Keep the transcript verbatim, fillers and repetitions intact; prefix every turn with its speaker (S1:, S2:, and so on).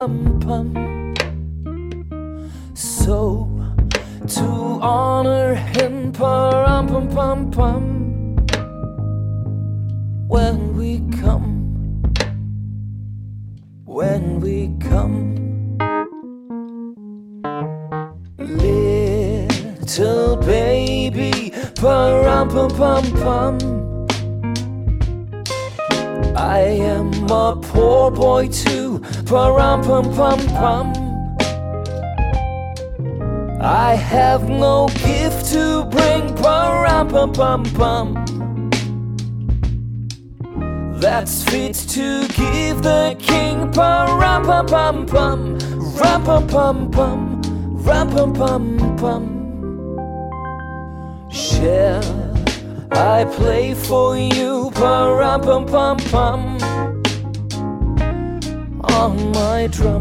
S1: pum pum. So to honor him, param pum pum pum. When we come, when we come, little baby, param pum pum pum. I am a poor boy too, param pum pum pum. I have no gift to bring, param pum pum pum. That's fit to give the king, param pum pum pum, ram pum pum pum, ram pum pum pum. Shall I play for you, param pum pum pum, on my drum?